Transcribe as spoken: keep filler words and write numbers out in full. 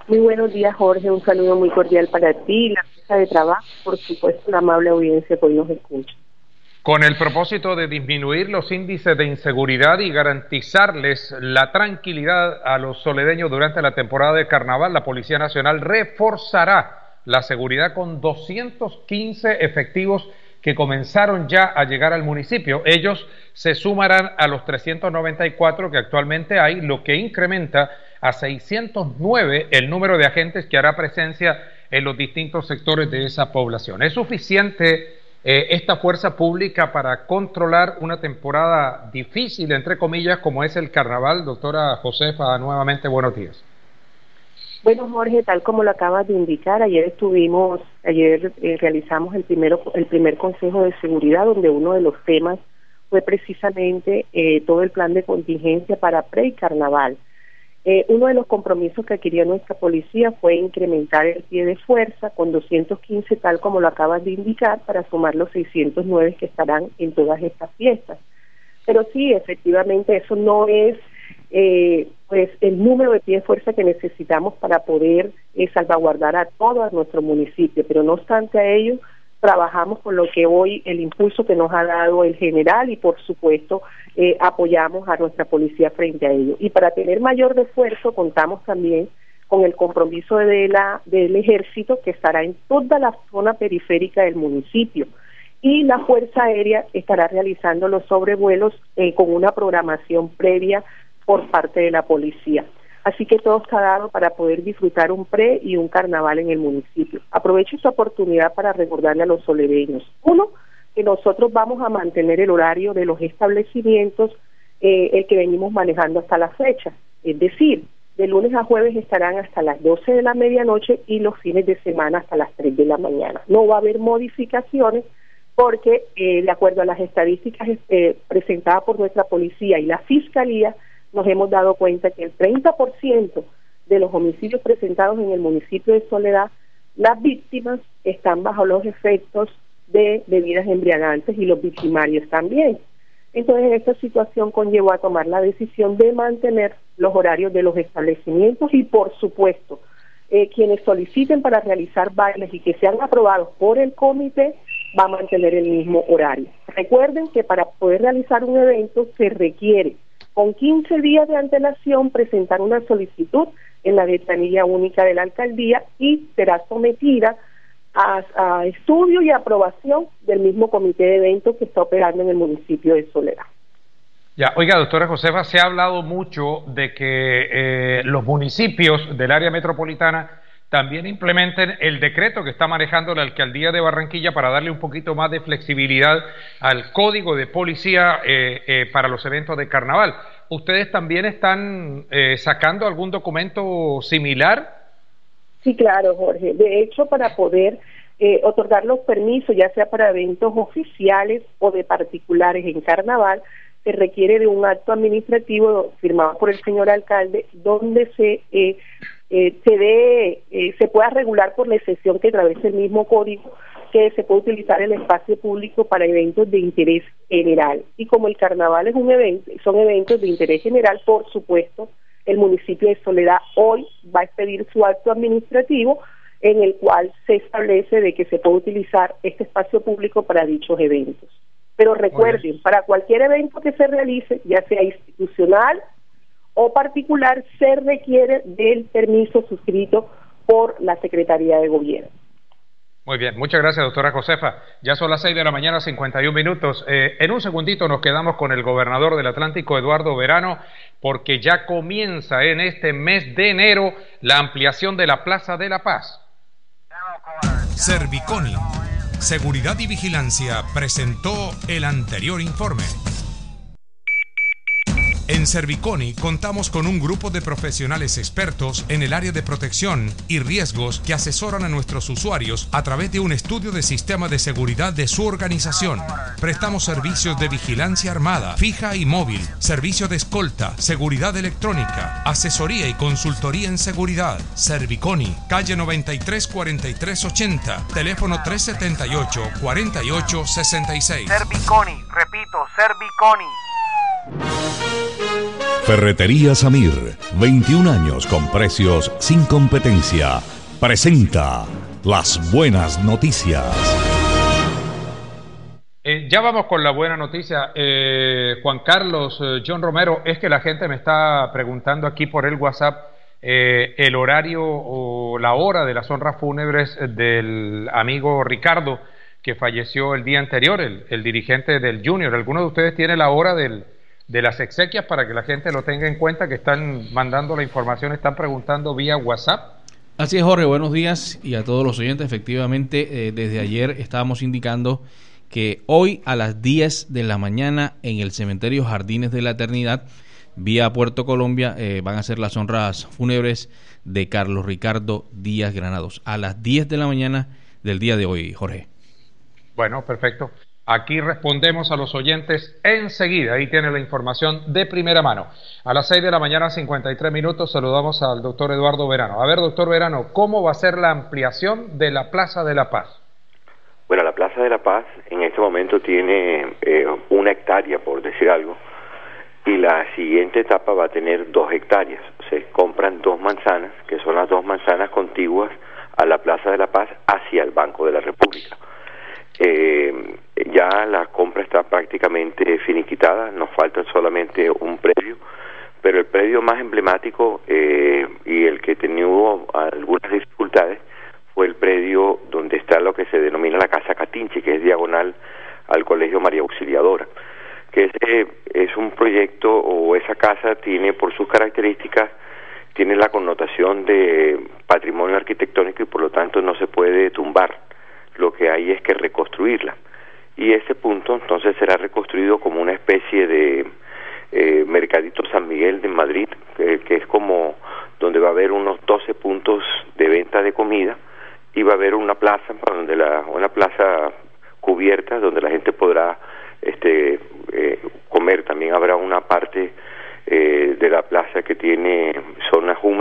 Muy buenos días, Jorge. Un saludo muy cordial para ti, la mesa de trabajo, por supuesto, la amable audiencia que hoy nos escucha. Con el propósito de disminuir los índices de inseguridad y garantizarles la tranquilidad a los soledeños durante la temporada de carnaval, la Policía Nacional reforzará la seguridad con doscientos quince efectivos que comenzaron ya a llegar al municipio. Ellos se sumarán a los trescientos noventa y cuatro que actualmente hay, lo que incrementa a seiscientos nueve el número de agentes que hará presencia en los distintos sectores de esa población. ¿Es suficiente eh, esta fuerza pública para controlar una temporada difícil, entre comillas, como es el carnaval? Doctora Josefa, nuevamente buenos días. Bueno, Jorge, tal como lo acabas de indicar, ayer estuvimos, ayer eh, realizamos el primero, el primer Consejo de Seguridad, donde uno de los temas fue precisamente eh, todo el plan de contingencia para pre y carnaval. Eh, uno de los compromisos que adquirió nuestra policía fue incrementar el pie de fuerza con doscientos quince, tal como lo acabas de indicar, para sumar los seiscientos nueve que estarán en todas estas fiestas. Pero sí, efectivamente, eso no es eh, pues el número de pie de fuerza que necesitamos para poder eh, salvaguardar a todo nuestro municipio, pero no obstante a ello, trabajamos con lo que hoy el impulso que nos ha dado el general y por supuesto eh, apoyamos a nuestra policía frente a ello. Y para tener mayor refuerzo contamos también con el compromiso de la del ejército, que estará en toda la zona periférica del municipio, y la Fuerza Aérea estará realizando los sobrevuelos eh, con una programación previa por parte de la policía. Así que todo está dado para poder disfrutar un pre y un carnaval en el municipio. Aprovecho esta oportunidad para recordarle a los soledeños. Uno, que nosotros vamos a mantener el horario de los establecimientos, eh, el que venimos manejando hasta la fecha. Es decir, de lunes a jueves estarán hasta las doce de la medianoche y los fines de semana hasta las tres de la mañana. No va a haber modificaciones porque, eh, de acuerdo a las estadísticas eh, presentadas por nuestra policía y la fiscalía, nos hemos dado cuenta que el treinta por ciento de los homicidios presentados en el municipio de Soledad, las víctimas están bajo los efectos de bebidas embriagantes y los victimarios también. Entonces, esta situación conllevó a tomar la decisión de mantener los horarios de los establecimientos y, por supuesto, eh, quienes soliciten para realizar bailes y que sean aprobados por el comité, va a mantener el mismo horario. Recuerden que para poder realizar un evento se requiere con quince días de antelación presentar una solicitud en la ventanilla única de la alcaldía y será sometida a, a estudio y aprobación del mismo comité de eventos que está operando en el municipio de Soledad. Ya, oiga, doctora Josefa, se ha hablado mucho de que eh, los municipios del área metropolitana también implementen el decreto que está manejando la alcaldía de Barranquilla para darle un poquito más de flexibilidad al código de policía eh, eh, para los eventos de carnaval. ¿Ustedes también están eh, sacando algún documento similar? Sí, claro, Jorge. De hecho, para poder eh, otorgar los permisos, ya sea para eventos oficiales o de particulares en carnaval, se requiere de un acto administrativo firmado por el señor alcalde, donde se eh, eh, se dé, eh, se pueda regular por la excepción que atraviesa el mismo código, que se puede utilizar el espacio público para eventos de interés general. Y como el carnaval es un evento, son eventos de interés general, por supuesto, el municipio de Soledad hoy va a expedir su acto administrativo en el cual se establece de que se puede utilizar este espacio público para dichos eventos. Pero recuerden, para cualquier evento que se realice, ya sea institucional o particular, se requiere del permiso suscrito por la Secretaría de Gobierno. Muy bien, muchas gracias, doctora Josefa. Ya son las seis de la mañana, cincuenta y un minutos. Eh, en un segundito nos quedamos con el gobernador del Atlántico, Eduardo Verano, porque ya comienza en este mes de enero la ampliación de la Plaza de la Paz. Serviconi, Seguridad y Vigilancia, presentó el anterior informe. En Serviconi contamos con un grupo de profesionales expertos en el área de protección y riesgos que asesoran a nuestros usuarios a través de un estudio de sistema de seguridad de su organización. Prestamos servicios de vigilancia armada, fija y móvil, servicio de escolta, seguridad electrónica, asesoría y consultoría en seguridad. Serviconi, calle noventa y tres cuarenta y tres ochenta, teléfono tres setenta y ocho cuarenta y ocho sesenta y seis. Serviconi, repito, Serviconi. Ferretería Samir, veintiún años con precios sin competencia. Presenta las buenas noticias. Eh, ya vamos con la buena noticia. Eh, Juan Carlos, eh, John Romero, es que la gente me está preguntando aquí por el WhatsApp eh, el horario o la hora de las honras fúnebres del amigo Ricardo, que falleció el día anterior, el, el dirigente del Junior. ¿Alguno de ustedes tiene la hora del, de las exequias para que la gente lo tenga en cuenta, que están mandando la información, están preguntando vía WhatsApp? Así es, Jorge, buenos días y a todos los oyentes. Efectivamente, eh, desde ayer estábamos indicando que hoy a las diez de la mañana en el cementerio Jardines de la Eternidad, vía Puerto Colombia, eh, van a ser las honras fúnebres de Carlos Ricardo Díaz Granados, a las diez de la mañana del día de hoy, Jorge. Bueno, perfecto. Aquí respondemos a los oyentes enseguida. Ahí tiene la información de primera mano. A las seis de la mañana, cincuenta y tres minutos, saludamos al doctor Eduardo Verano. A ver, doctor Verano, ¿cómo va a ser la ampliación de la Plaza de la Paz? Bueno, la Plaza de la Paz en este momento tiene eh, una hectárea, por decir algo, y la siguiente etapa va a tener dos hectáreas. Se compran dos manzanas, que son las dos manzanas contiguas a la Plaza de la Paz hacia el Banco de la República. Eh, ya la compra está prácticamente finiquitada, nos falta solamente un predio, pero el predio más emblemático eh, y el que tenía algunas dificultades fue el predio donde está lo que se denomina la Casa Catinche, que es diagonal al Colegio María Auxiliadora, que ese es un proyecto, o esa casa tiene por sus características, tiene la connotación de patrimonio arquitectónico y por lo tanto no se puede tumbar. Lo que hay es que reconstruirla, y ese punto entonces será reconstruido como una especie de eh, Mercadito San Miguel de Madrid, que, que es como donde va a haber unos doce puntos de venta de comida, y va a haber una plaza donde la una plaza cubierta donde la gente podrá este eh, comer. También habrá una parte eh, de la plaza que tiene zonas húmedas